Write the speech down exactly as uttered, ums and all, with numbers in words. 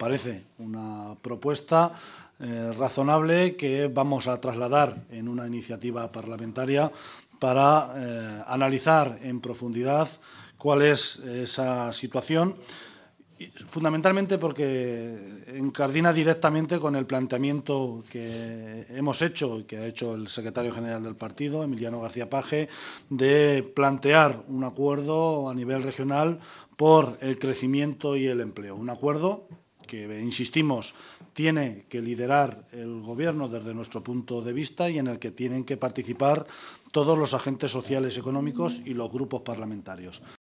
parece una propuesta eh, razonable que vamos a trasladar en una iniciativa parlamentaria para eh, analizar en profundidad cuál es esa situación, fundamentalmente porque incardina directamente con el planteamiento que hemos hecho y que ha hecho el secretario general del partido, Emiliano García Paje, de plantear un acuerdo a nivel regional por el crecimiento y el empleo. Un acuerdo que, insistimos, tiene que liderar el Gobierno desde nuestro punto de vista y en el que tienen que participar todos los agentes sociales, económicos y los grupos parlamentarios.